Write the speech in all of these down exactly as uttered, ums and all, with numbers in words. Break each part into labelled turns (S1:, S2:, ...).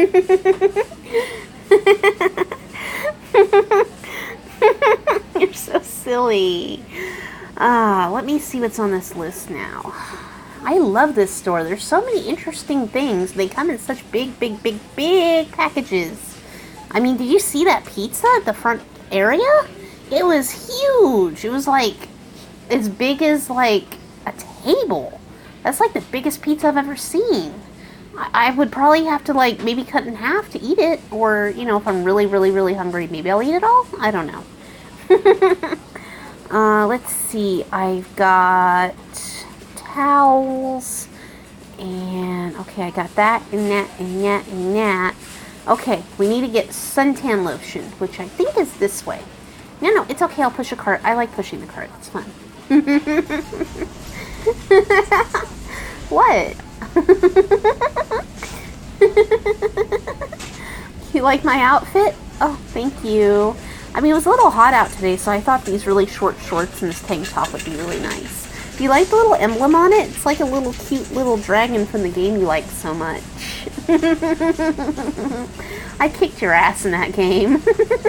S1: You're so silly. Ah, let me see what's on this list now. I love this store. There's so many interesting things. They come in such big, big, big, big packages. I mean, did you see that pizza at the front area? It was huge. It was like as big as like a table. That's like the biggest pizza I've ever seen. I, I would probably have to like maybe cut in half to eat it, or you know, if I'm really, really, really hungry, maybe I'll eat it all. I don't know. uh, let's see. I've got towels, and okay, I got that and that and that and that. Okay, we need to get suntan lotion, which I think is this way. No, no, it's okay. I'll push a cart. I like pushing the cart. It's fun. What? You like my outfit? Oh, thank you. I mean, it was a little hot out today, so I thought these really short shorts and this tank top would be really nice. Do you like the little emblem on it? It's like a little cute little dragon from the game you like so much. I kicked your ass in that game.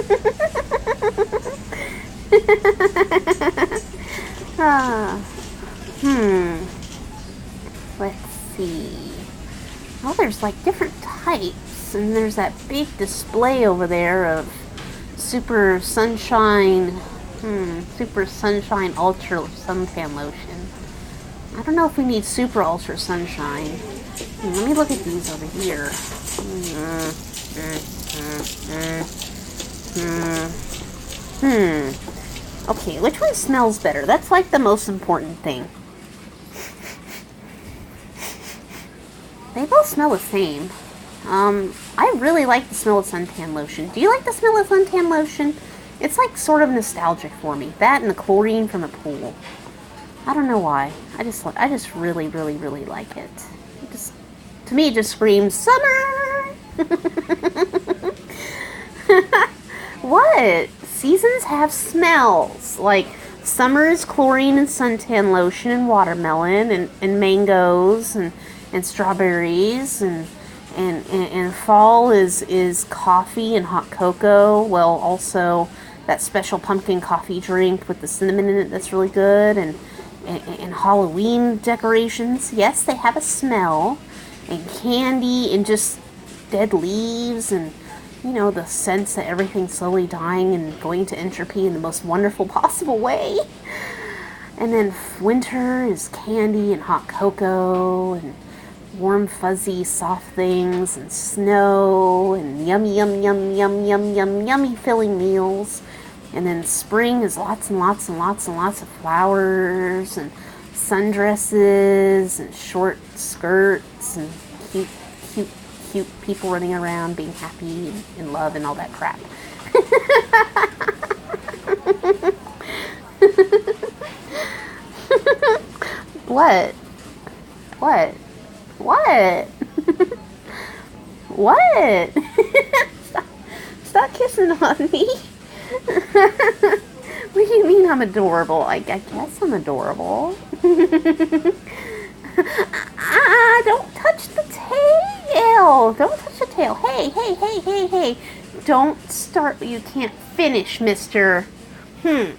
S1: ah, hmm. Let's see. Oh, there's like different types, and there's that big display over there of Super Sunshine, hmm, Super Sunshine Ultra Suntan Lotion. I don't know if we need Super Ultra Sunshine. Hmm, let me look at these over here. Hmm, hmm, hmm, hmm. Okay, which one smells better? That's like the most important thing. They both smell the same. Um, I really like the smell of suntan lotion. Do you like the smell of suntan lotion? It's like sort of nostalgic for me. That and the chlorine from the pool. I don't know why. I just, I just really, really, really like it. It just, to me, it just screams summer. What? Seasons have smells. Like summer is chlorine and suntan lotion and watermelon and, and mangoes and and strawberries, and, and and and fall is is coffee and hot cocoa. Well, also that special pumpkin coffee drink with the cinnamon in it that's really good, and and, and Halloween decorations. Yes, they have a smell, and candy, and just dead leaves, and you know, the sense that everything's slowly dying and going to entropy in the most wonderful possible way. And then winter is candy and hot cocoa and warm, fuzzy, soft things, and snow, and yummy, yum, yum, yum, yum, yum, yummy filling meals. And then spring is lots and lots and lots and lots of flowers, and sundresses, and short skirts, and cute, cute, cute people running around being happy and in love and all that crap. What? What? What? What? Stop, stop kissing on me. What do you mean I'm adorable? I, I guess I'm adorable. Ah, don't touch the tail. Don't touch the tail. Hey, hey, hey, hey, hey. Don't start what you can't finish, mister. Hmm.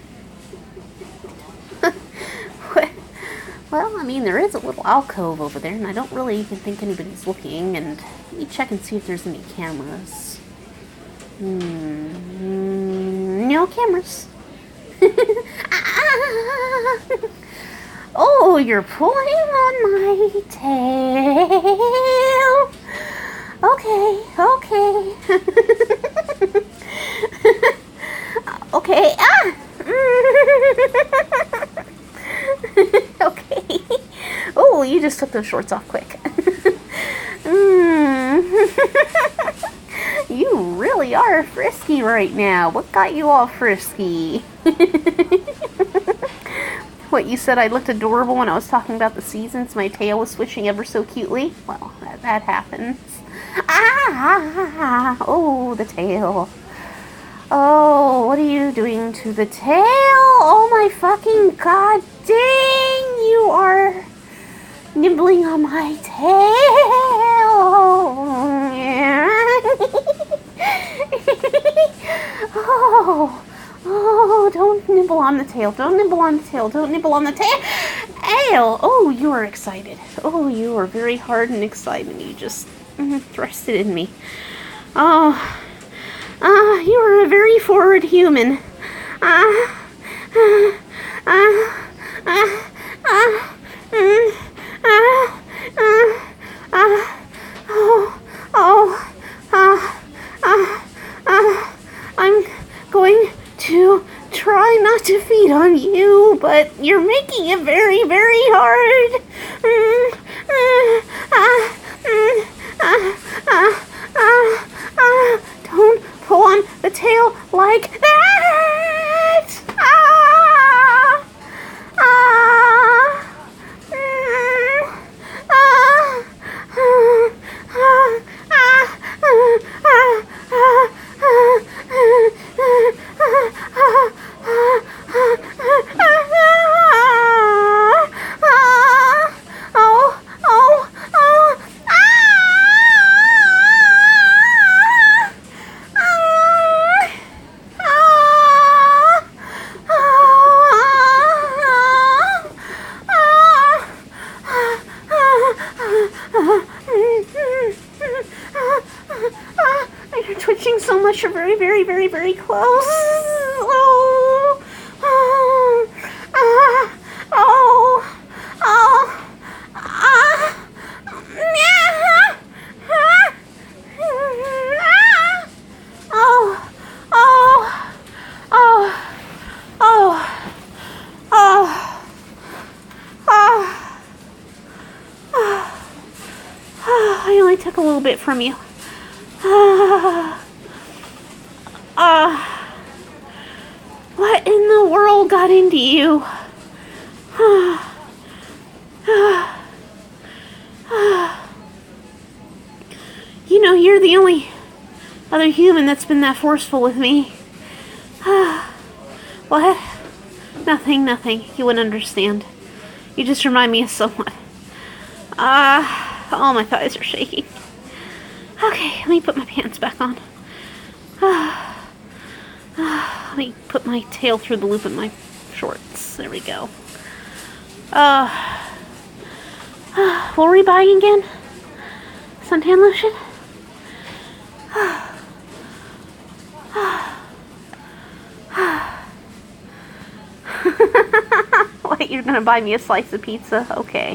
S1: Well, I mean, there is a little alcove over there, and I don't really even think anybody's looking, and let me check and see if there's any cameras. Hmm, no cameras. Oh, you're pulling on my tail. Okay, okay. Okay, ah! Okay. Oh, you just took those shorts off quick. mm. You really are frisky right now. What got you all frisky? What, you said I looked adorable when I was talking about the seasons? My tail was switching ever so cutely? Well, that, that happens. Ah! Oh, the tail. Oh, what are you doing to the tail? Oh my fucking god dang! You are nibbling on my tail. Oh, oh, don't nibble on the tail. Don't nibble on the tail. Don't nibble on the tail. Ale. Oh, you are excited. Oh, you are very hard and excited. You just mm, thrust it in me. Oh, ah, uh, you are a very forward human. Ah, ah, ah, ah, ah, mm, ah, ah, ah, oh, oh, ah, ah, ah. I'm going to try not to feed on you, but you're making it very, very hard. Mm, mm, ah, mm, ah, ah, ah, ah. Don't pull on the tail like that. Ah, ah, mm, ah, ah, ah, ah, ah, ah, ah. Twitching so much, you're very, very, very, very close. Oh, oh, ah, oh, oh, ah, yeah, ah, oh, oh, oh, oh, oh, oh, oh, I only took a little bit from you. Ah, uh, what in the world got into you? You know, you're the only other human that's been that forceful with me. What? Nothing, nothing. You wouldn't understand. You just remind me of someone. Ah, uh, all my thighs are shaking. Okay, let me put my pants back on. Uh, uh, let me put my tail through the loop in my shorts. There we go. Uh, uh, what were we buying again? Suntan lotion? Wait, you're gonna buy me a slice of pizza? Okay.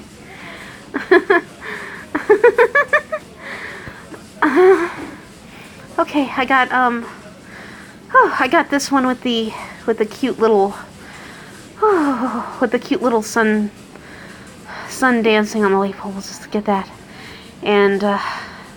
S1: Uh, okay, I got um oh, I got this one with the with the cute little oh, with the cute little sun sun dancing on the light poles. Just to get that. And uh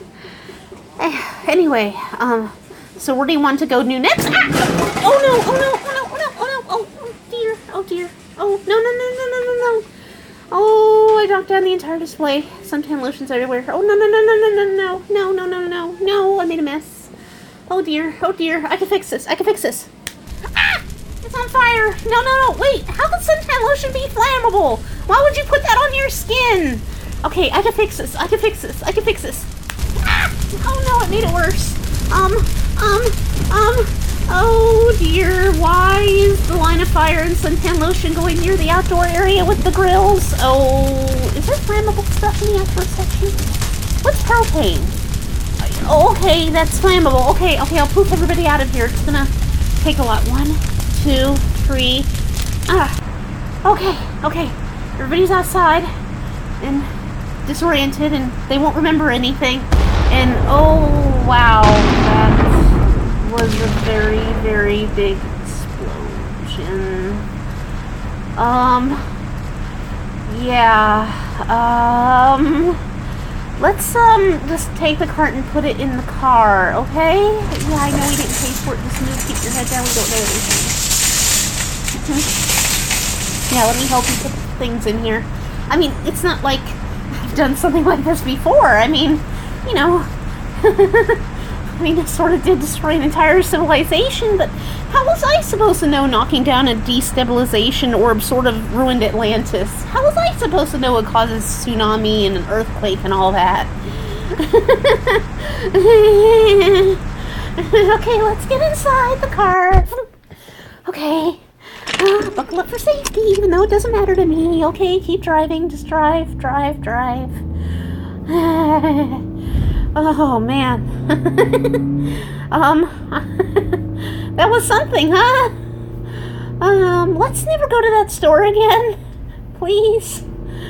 S1: anyway, um so where do you want to go new next? Ah! Oh no, oh no, oh no, oh no, oh no, oh dear, oh dear. Oh no no no no no no no. Oh, I knocked down the entire display. Suntan lotions everywhere. Oh, no, no, no, no, no, no, no, no, no, no, no, no, I made a mess. Oh, dear. Oh, dear. I can fix this. I can fix this. Ah! It's on fire. No, no, no. Wait. How could suntan lotion be flammable? Why would you put that on your skin? Okay, I can fix this. I can fix this. I can fix this. Ah! Oh, no, it made it worse. Um, um, um, oh, dear. Why is the line of fire in suntan lotion going near the outdoor area with the grills? Oh, is there flammable stuff in the outdoor section? What's propane? Oh, okay, that's flammable. Okay, okay, I'll poof everybody out of here. It's gonna take a lot. One, two, three. Ah. Okay, okay. Everybody's outside and disoriented and they won't remember anything. And oh, wow, that was a very, very big explosion. Um, yeah, um, let's, um, just take the cart and put it in the car, okay? Yeah, I know we didn't pay for it. Just move, keep your head down, we don't know anything. Yeah, let me help you put things in here. I mean, it's not like I've done something like this before. I mean, you know, I mean, it sort of did destroy an entire civilization, but how was I supposed to know knocking down a destabilization orb sort of ruined Atlantis? How was I supposed to know it causes tsunami and an earthquake and all that? Okay, let's get inside the car. Okay. Uh, buckle up for safety, even though it doesn't matter to me. Okay, keep driving. Just drive, drive, drive. Oh, man. um, that was something, huh? Um, let's never go to that store again. Please.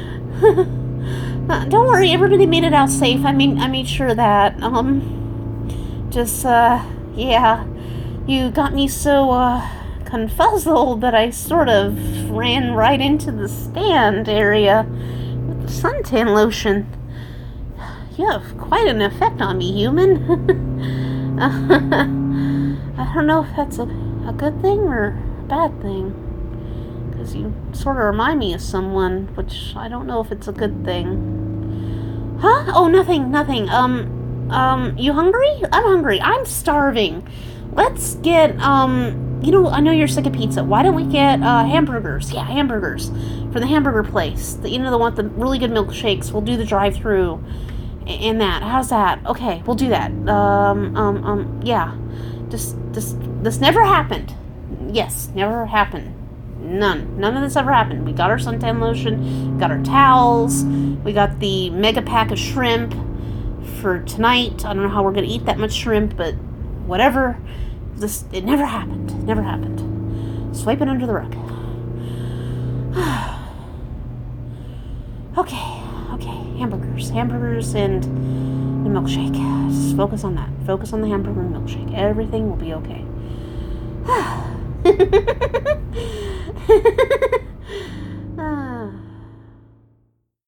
S1: uh, don't worry, everybody made it out safe. I mean, I made sure of that. Um, just, uh, yeah. You got me so, uh, confuzzled that I sort of ran right into the stand area with the suntan lotion. You have quite an effect on me, human. I don't know if that's a, a good thing or a bad thing. Because you sort of remind me of someone, which I don't know if it's a good thing. Huh? Oh, nothing, nothing. Um, um, you hungry? I'm hungry. I'm starving. Let's get, um, you know, I know you're sick of pizza. Why don't we get, uh, hamburgers? Yeah, hamburgers. From the hamburger place. The, you know, the one with the really good milkshakes. We'll do the drive-through. And that. How's that? Okay, we'll do that. Um, um, um, yeah. Just, just, this never happened. Yes, never happened. None. None of this ever happened. We got our suntan lotion, we got our towels, we got the mega pack of shrimp for tonight. I don't know how we're gonna eat that much shrimp, but whatever. This, it never happened. It never happened. Swipe it under the rug. Okay. Okay, hamburgers, hamburgers and a milkshake. Just focus on that. Focus on the hamburger and milkshake. Everything will be okay.